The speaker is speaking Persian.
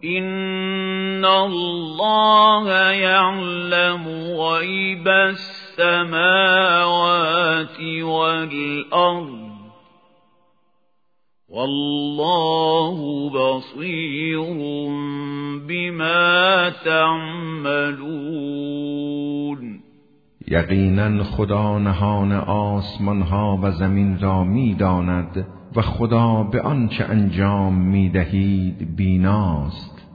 إن الله يعلم غيب السماوات والأرض والله بصير بما تعملون. یقینا خدا نهان آسمان ها و زمین را می داند و خدا به آنچه انجام می دهید بیناست.